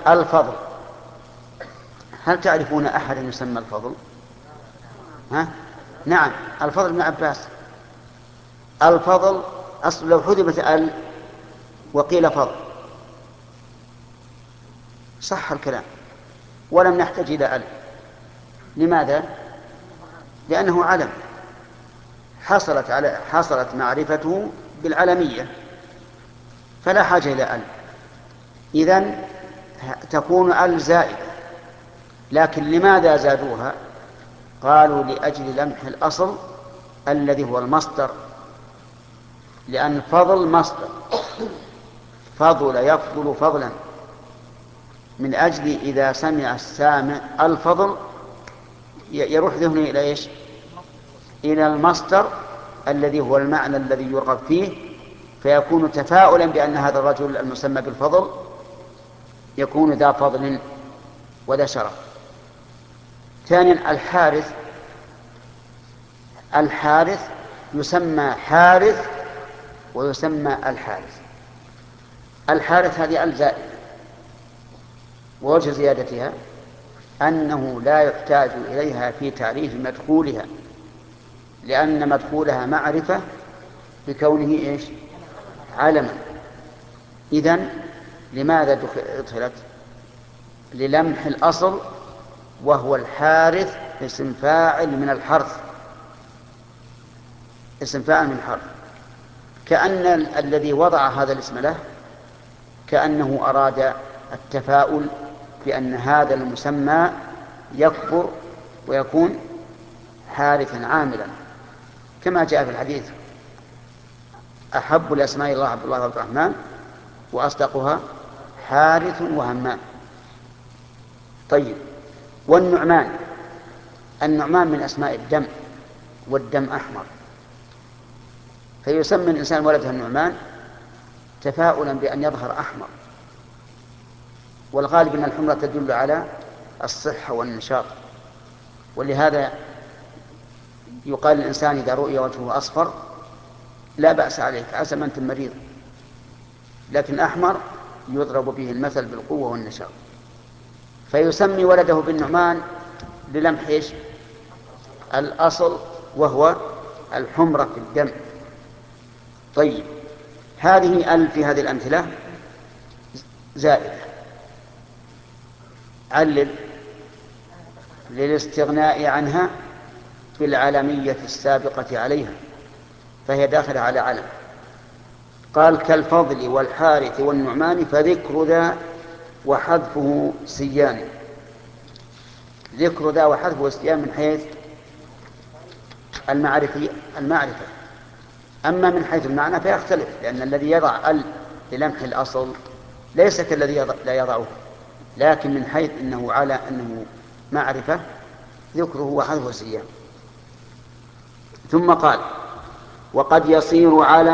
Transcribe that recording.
الفضل. هل تعرفون أحدا يسمى الفضل؟ ها؟ نعم، الفضل بن عباس. الفضل أصل لو حذفت ال وقيل فضل صح الكلام ولم نحتاج إلى ال. لماذا؟ لأنه علم حصلت معرفته بالعلمية فلا حاجة إلى ال. إذن تكون ال زائدة. لكن لماذا زادوها؟ قالوا لأجل لمح الأصل الذي هو المصدر، لأن فضل مصدر، فضل يفضل فضلا، من أجل إذا سمع السامع الفضل يروح ذهنه إلى إيش؟ إلى المصدر الذي هو المعنى الذي يرغب فيه، فيكون تفاؤلا بأن هذا الرجل المسمى بالفضل يكون ذا فضل وذا شرف. ثانيا الحارث يسمى حارث ويسمى الحارث هذه الزائدة، ووجه زيادتها أنه لا يحتاج إليها في تعريف مدخولها، لأن مدخولها معرفة بكونه إيش؟ علما. إذن لماذا أدخلت؟ للمح الأصل، وهو الحارث اسم فاعل من الحرث، اسم فاعل من الحرث، كأن الذي وضع هذا الاسم له كأنه أراد التفاؤل بأن هذا المسمى يكبر ويكون حارثا عاملا، كما جاء في الحديث: أحب الأسماء الله عبد الله وعبد الرحمن، وأصدقها حارث وهمام. طيب، والنعمان، النعمان من أسماء الدم، والدم أحمر، فيسمى الإنسان ولده النعمان تفاؤلا بأن يظهر أحمر، والغالب أن الحمرة تدل على الصحة والنشاط، ولهذا يقال للإنسان إذا رؤي وجهه أصفر لا بأس عليك، عسى ما أنت مريض، لكن أحمر يضرب به المثل بالقوة والنشاط. فيسمي ولده بالنعمان للمح إيش؟ الأصل، وهو الحمرة في الدم. طيب، هذه ال في هذه الأمثلة زائدة، علل للاستغناء عنها بالعلمية السابقة عليها، فهي داخلة على علم. قال: كالفضل والحارث والنعمان، فذكر ذا وحذفه سيان. ذكر ذا وحذفه سيان من حيث المعرفة، أما من حيث المعنى فيختلف، لأن الذي يضع ال للمح الأصل ليس كالذي لا يضعه، لكن من حيث أنه معرفة ذكره وحذفه سيان. ثم قال: وقد يصير على